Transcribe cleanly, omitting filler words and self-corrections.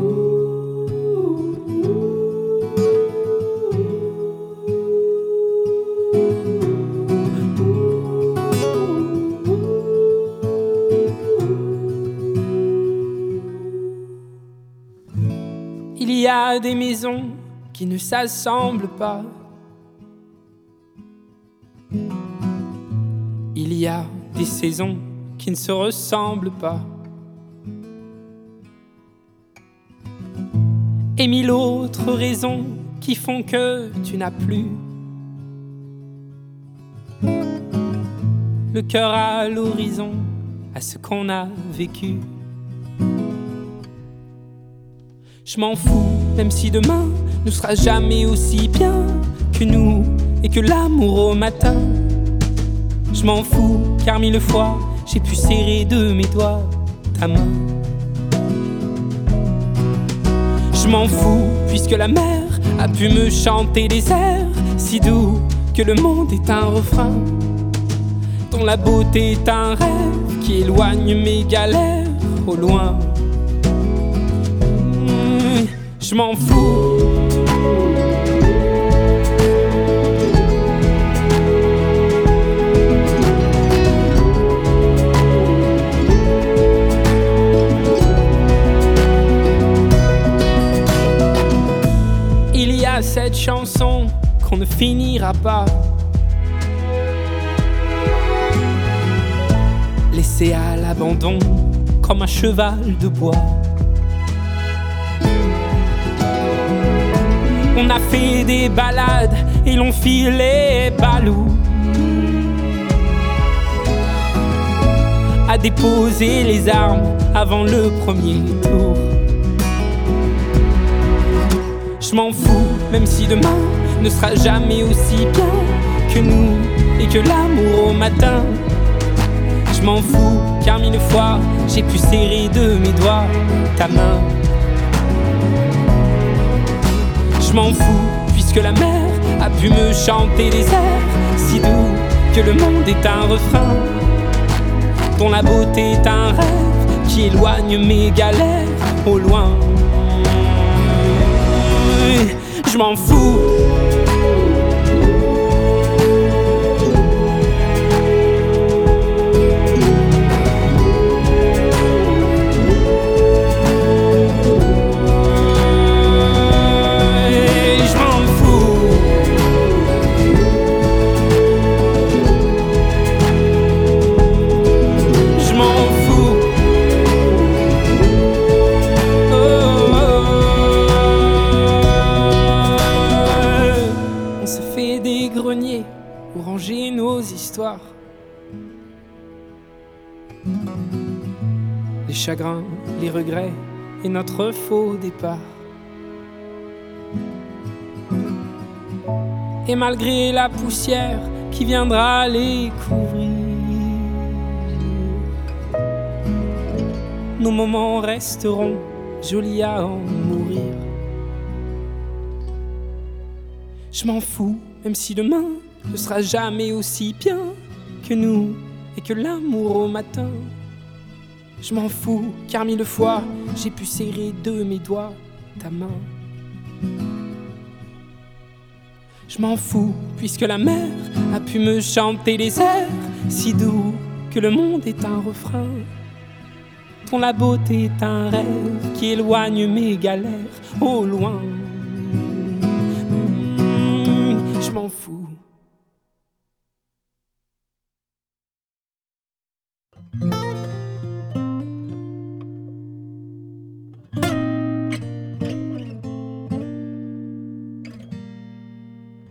Il y a des maisons qui ne s'assemblent pas. Il y a des saisons qui ne se ressemblent pas. Et mille autres raisons qui font que tu n'as plus le cœur à l'horizon, à ce qu'on a vécu. Je m'en fous, même si demain ne sera jamais aussi bien que nous et que l'amour au matin. Je m'en fous, car mille fois j'ai pu serrer de mes doigts ta main. Je m'en fous, puisque la mer a pu me chanter des airs si doux que le monde est un refrain, dont la beauté est un rêve qui éloigne mes galères au loin. Je m'en fous. Il y a cette chanson qu'on ne finira pas, laissée à l'abandon comme un cheval de bois. On a fait des balades et l'on filait balou à déposer les armes avant le premier tour. Je m'en fous, même si demain ne sera jamais aussi bien que nous et que l'amour au matin. Je m'en fous, car mille fois j'ai pu serrer de mes doigts ta main. Je m'en fous, puisque la mer a pu me chanter des airs si doux que le monde est un refrain, dont la beauté est un rêve qui éloigne mes galères au loin. Je m'en fous. Pour ranger nos histoires, les chagrins, les regrets et notre faux départ. Et malgré la poussière qui viendra les couvrir, nos moments resteront jolis à en mourir. Je m'en fous, même si demain ne sera jamais aussi bien que nous et que l'amour au matin. Je m'en fous, car mille fois j'ai pu serrer de mes doigts ta main. Je m'en fous, puisque la mer a pu me chanter des airs si doux que le monde est un refrain, dont la beauté est un rêve qui éloigne mes galères au loin. Je m'en fous.